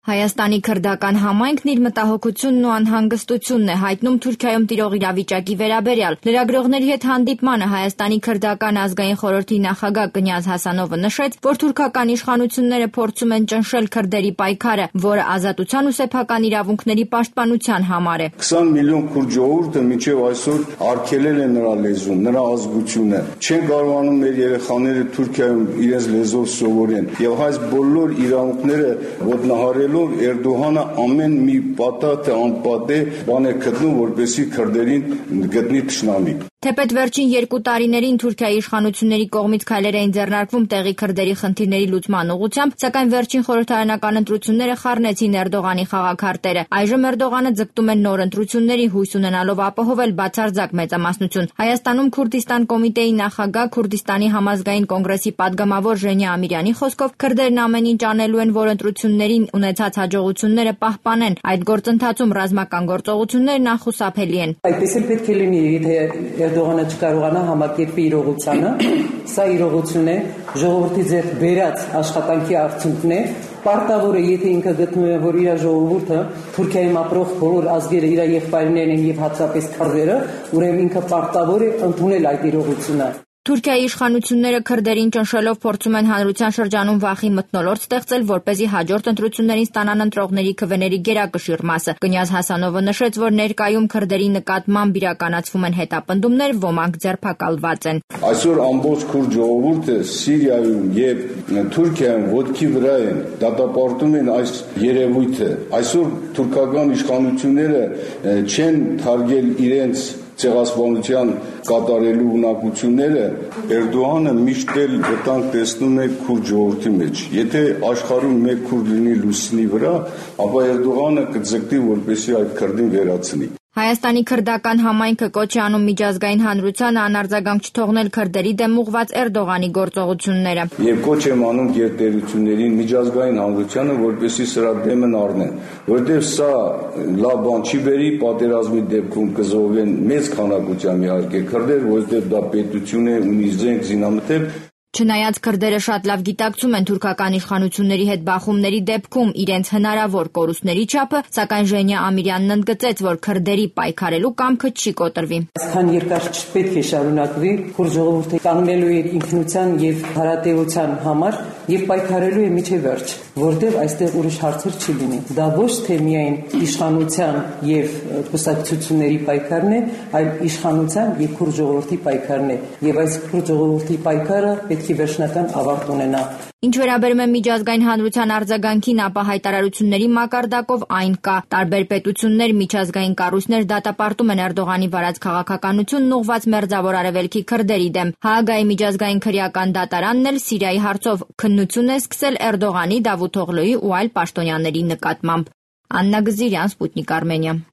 Հայաստանի քրդական համայնքն իր մտահոգությունն ու անհանգստությունն է հայտնում Թուրքիայում տիրող իրավիճակի վերաբերյալ։ Լրագրողների հետ հանդիպմանը Հայաստանի քրդական ազգային խորհրդի նախագահ Կնյազ Հասանովը նշեց, որ թուրքական իշխանությունները փորձում են ճնշել քրդերի պայքարը, որը ազատության ու սեփական իրավունքների պաշտպանության համար է։ 20 միլիոն քուրդ ժողովուրդը մինչև այսօր արգելել է նրա լեզուն, նրա ազգությունը։ Չեն կարողանում մեր երեխաները Թուրքիայում իրենց լեզվով սովորեն։ Եվ այս բոլոր իրավունքները ոտնահարել Էրդողանը ամեն մի պատատ անպատե բան է գտնում, որպեսզի քրդերին գտնի թշնամի։ Թեպետ վերջին 2 տարիներին Թուրքիայի իշխանությունների կողմից քայլեր էին ձեռնարկվում տեղի քրդերի խնդիրների լուծման ուղղությամբ, սակայն վերջին խորհրդարանական ընտրությունները խառնեցին Էրդողանի խաղաքարտերը։ Այժմ Էրդողանը ձգտում է նոր ընտրությունների, հույս ունենալով ապահովել բացարձակ մեծամասնություն։ Հայաստանում Քուրդիստան կոմիտեի նախագահ, Քուրդիստանի համազգային կոնգրեսի падգամավոր Ժենյա Ամիրյանի խոսքով քրդերն ամեն ինչ անելու են, որ ընտրություններին ունեցած հաջողությունները պահպանեն։ Այդ գործընթացում ռազմական գործողությունները նախուսափելի են։ Այդպես էլ պետք է լինի, եթե Էրդողանը չկարողանա համակերպի իրողությանը, սա իրողություն է, ժողովրդի ձեռք բերած աշխատանքի արդյունքն է, պարտավոր է, եթե ինքը գտնում է, որ իր ժողովուրդը Թուրքիայում ապրող բոլոր ազգերը իր եղբայրներն են եւ հատկապես քրդերը, ուրեմն ինքը պարտավոր է ընդունել այդ իրողությունը։ Թուրքիայի իշխանությունները քրդերին ճնշելով փորձում են հանրության շրջանում վախի մթնոլորտ ստեղծել, որպեսզի հաջորդ ընտրություններին ստանան ընտրողների քվեների գերակշիռ մասը։ Կնյազ Հասանովը նշեց, որ ներկայում քրդերի նկատմամբ իրականացվում են հետապնդումներ, ոմանք ձերբակալված են։ Այսօր ամբողջ քուրդ ժողովուրդը Սիրիայում եւ Թուրքիայում ոտքի վրա են, դատապարտում են այս երևույթը։ Այսօր թուրքական իշխանությունները չեն թարգել իրենց ցեղասպանության կատարելու ունակությունները, Էրդողանը միշտ էլ վտանգ տեսնում է քուրդ ժողովրդի մեջ։ Եթե աշխարհում մեկ քուրդ լինի լուսնի վրա, ապա Էրդողանը կձգտի, որպեսզի այդ քրդին վերացնի։ Հայաստանի քրդական համայնքը կոչ է անում միջազգային հանրությանը անարձագանք չթողնել քրդերի դեմ ուղղված Էրդողանի գործողությունները։ Եվ կոչ եմ անում գերտերություններին, միջազգային հանրությանը, որպեսզի սրա դեմն առնեն, որտեղ սա լավ բան չի բերի, պատերազմի դեպքում կզոհվեն մեծ քանակությամբ իհարկե քրդեր, որտեղ դա պետություն է, ունի զենք, զինամթերք։ Չնայած քրդերը շատ լավ գիտակցում են թուրքական իշխանությունների հետ բախումների դեպքում իրենց հնարավոր կորուստների չափը, սակայն Ժենյա Ամիրյանն ընդգծեց, որ քրդերի պայքարելու կամքը չի կոտրվի։ Այսքան երկար չպետք է շարունակվի, քուրդ ժողովուրդը կանգնելու է ինքնության եւ հարատեվության համար եւ պայքարելու է մինչեւ վերջ, որտեղ այստեղ ուրիշ հարցեր չի լինի։ Դա ոչ թե միայն իշխանության եւ կուսակցությունների պայքարն է, այլ իշխանության եւ քուրդ ժողովրդի պայքարն է։ Եվ այս քուրդ ժողովրդի պայքարը պետք է վերջնական ավարտ ունենա։ Ինչ վերաբերում է միջազգային հանրության արձագանքին, ապա հայտարարությունների մակարդակով այն կա։ Տարբեր պետություններ, միջազգային կառույցներ դատապարտում են Էրդողանի վարած քաղաքականությունն ուղղված մերձավոր արևելքի քրդերի դեմ։ Հաագայի միջազգային քրեական դատարանն էլ Սիրիայի հարցով քննություն է սկսել Էրդողանի, Դավութօղլուի ու այլ պաշտոնյաների նկատմամբ։ Աննա Գզիրյան, Սպուտնիկ Արմենիա։